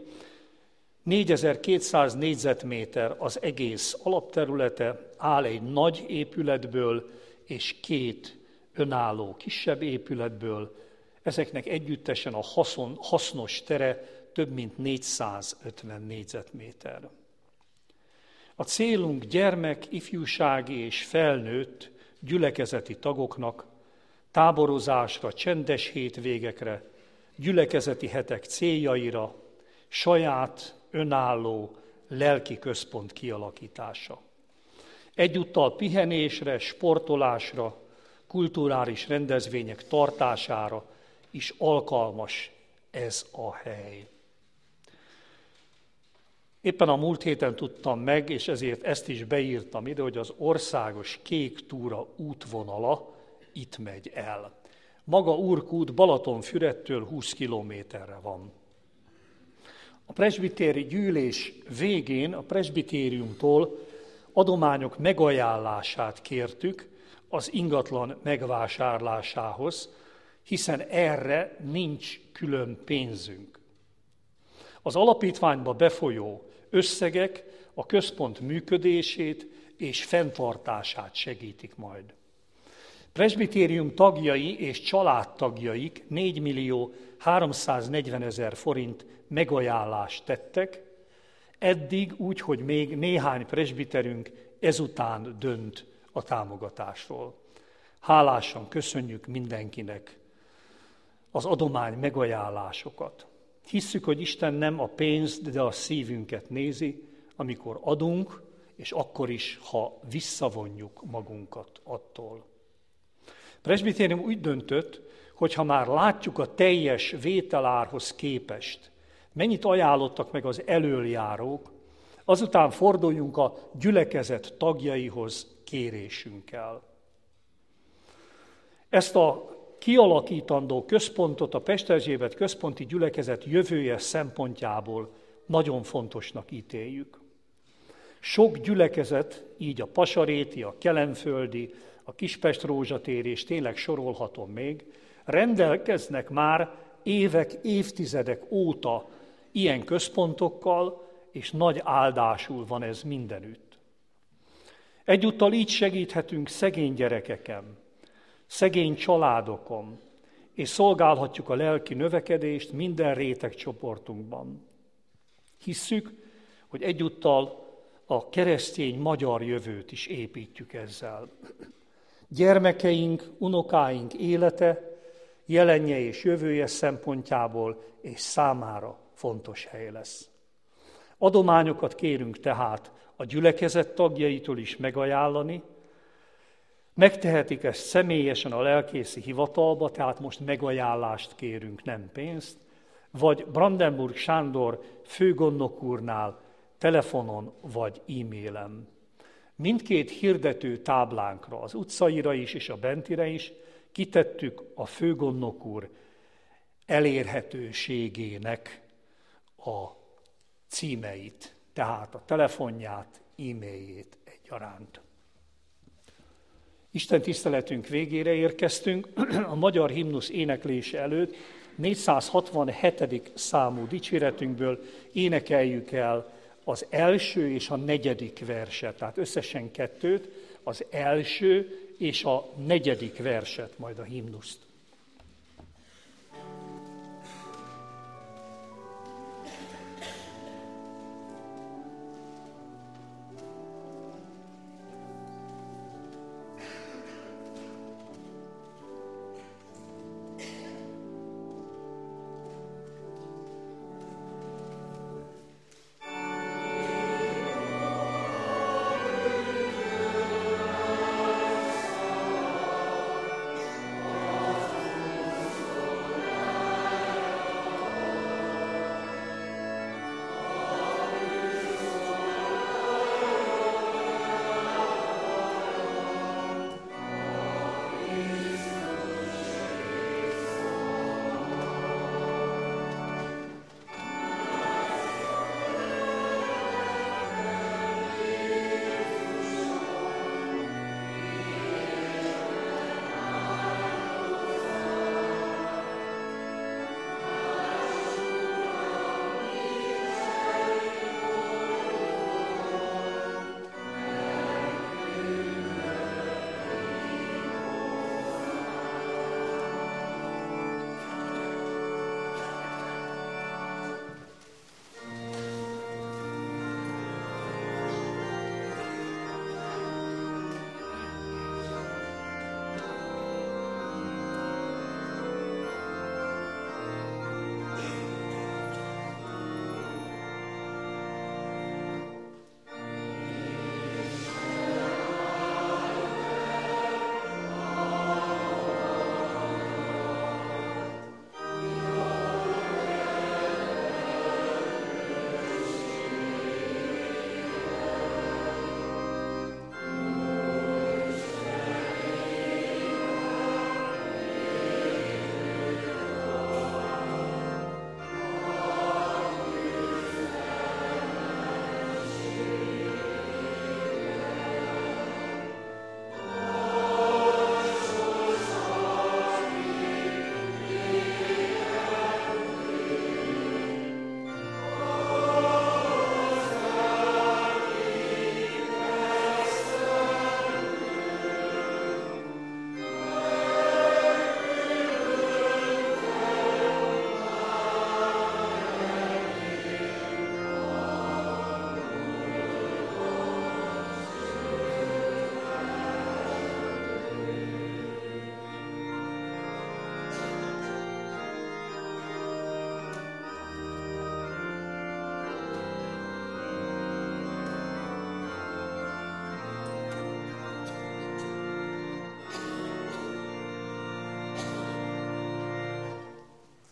4200 négyzetméter az egész alapterülete, áll egy nagy épületből és 2 önálló kisebb épületből. Ezeknek együttesen a hasznos tere több mint 450 négyzetméter. A célunk gyermek, ifjúsági és felnőtt gyülekezeti tagoknak táborozásra, csendes hétvégekre, gyülekezeti hetek céljaira, saját, önálló lelki központ kialakítása. Egyúttal pihenésre, sportolásra, kulturális rendezvények tartására is alkalmas ez a hely. Éppen a múlt héten tudtam meg, és ezért ezt is beírtam ide, hogy az országos kék túra útvonala itt megy el. Maga úrkút Balatonfüredtől 20 kilométerre van. A presbitéri gyűlés végén a presbitériumtól adományok megajánlását kértük az ingatlan megvásárlásához, hiszen erre nincs külön pénzünk. Az alapítványba befolyó összegek a központ működését és fenntartását segítik majd. Presbitérium tagjai és családtagjaik 4 millió 340 000 forint megajánlást tettek, eddig úgy, hogy még néhány presbiterünk ezután dönt a támogatásról. Hálásan köszönjük mindenkinek az adomány megajánlásokat. Hisszük, hogy Isten nem a pénzt, de a szívünket nézi, amikor adunk, és akkor is, ha visszavonjuk magunkat attól. A presbitérium úgy döntött, hogy ha már látjuk a teljes vételárhoz képest, mennyit ajánlottak meg az elöljárók, azután forduljunk a gyülekezet tagjaihoz kérésünkkel. Ezt a kialakítandó központot a Pesterzsébet központi gyülekezet jövője szempontjából nagyon fontosnak ítéljük. Sok gyülekezet, így a pasaréti, a kelenföldi, a Kispest-Rózsatér, és tényleg sorolhatom még, rendelkeznek már évek, évtizedek óta ilyen központokkal, és nagy áldásul van ez mindenütt. Egyúttal így segíthetünk szegény gyerekeken, szegény családokon, és szolgálhatjuk a lelki növekedést minden rétegcsoportunkban. Hisszük, hogy egyúttal a keresztény magyar jövőt is építjük ezzel. Gyermekeink, unokáink élete, jelenje és jövője szempontjából és számára fontos hely lesz. Adományokat kérünk tehát a gyülekezet tagjaitól is megajánlani, megtehetik ezt személyesen a lelkészi hivatalba, tehát most megajánlást kérünk, nem pénzt, vagy Brandenburg Sándor főgondnok úrnál, telefonon vagy e-mailen. Mindkét hirdető táblánkra, az utcaira is és a bentire is kitettük a főgondnok úr elérhetőségének a címeit, tehát a telefonját, e-mailjét egyaránt. Isten tiszteletünk végére érkeztünk. A magyar himnusz éneklése előtt 467. számú dicséretünkből énekeljük el az első és a negyedik verset, tehát összesen kettőt, az első és a negyedik verset, majd a himnuszt.